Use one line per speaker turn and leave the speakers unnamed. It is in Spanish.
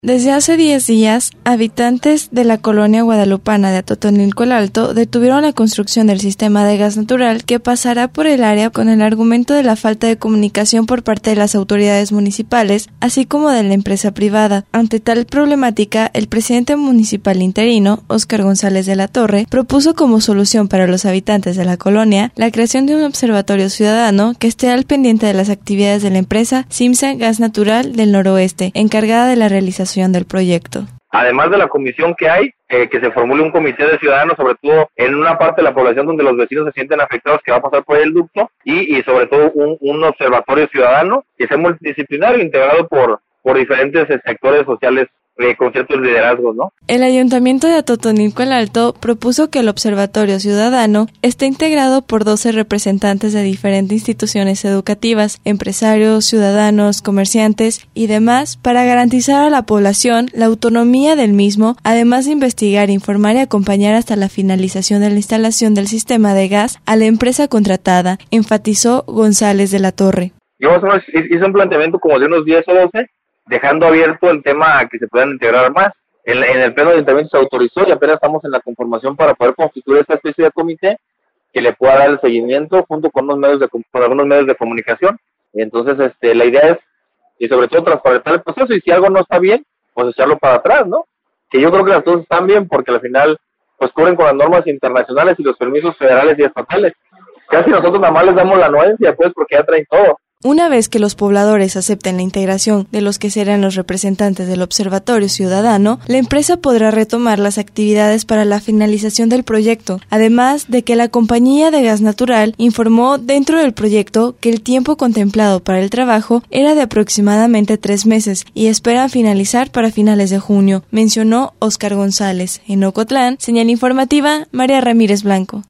Desde hace 10 días, habitantes de la colonia guadalupana de Atotonilco el Alto detuvieron la construcción del sistema de gas natural que pasará por el área con el argumento de la falta de comunicación por parte de las autoridades municipales, así como de la empresa privada. Ante tal problemática, el presidente municipal interino, Óscar González de la Torre, propuso como solución para los habitantes de la colonia la creación de un observatorio ciudadano que esté al pendiente de las actividades de la empresa CIMSA Gas Natural del Noroeste, encargada de la realización del proyecto.
Además de la comisión que hay, que se formule un comité de ciudadanos, sobre todo en una parte de la población donde los vecinos se sienten afectados que va a pasar por el ducto, y sobre todo un observatorio ciudadano que sea multidisciplinario, integrado por diferentes sectores sociales con ciertos liderazgos, ¿no?
El Ayuntamiento de Atotonilco el Alto propuso que el Observatorio Ciudadano esté integrado por 12 representantes de diferentes instituciones educativas, empresarios, ciudadanos, comerciantes y demás para garantizar a la población la autonomía del mismo, además de investigar, informar y acompañar hasta la finalización de la instalación del sistema de gas a la empresa contratada, enfatizó González de la Torre.
Yo hice un planteamiento como de unos 10 o 12, dejando abierto el tema a que se puedan integrar más. En el pleno de ayuntamiento se autorizó y apenas estamos en la conformación para poder constituir esta especie de comité que le pueda dar el seguimiento junto con algunos medios de comunicación. Entonces, la idea es, y sobre todo, transparentar el proceso, y si algo no está bien, pues echarlo para atrás, ¿no? Que yo creo que las cosas están bien porque al final, pues cubren con las normas internacionales y los permisos federales y estatales. Casi nosotros nada más les damos la anuencia, pues, porque ya traen todo.
Una vez que los pobladores acepten la integración de los que serán los representantes del Observatorio Ciudadano, la empresa podrá retomar las actividades para la finalización del proyecto, además de que la compañía de gas natural informó dentro del proyecto que el tiempo contemplado para el trabajo era de aproximadamente 3 meses y esperan finalizar para finales de junio, mencionó Óscar González. En Ocotlán, señal informativa, María Ramírez Blanco.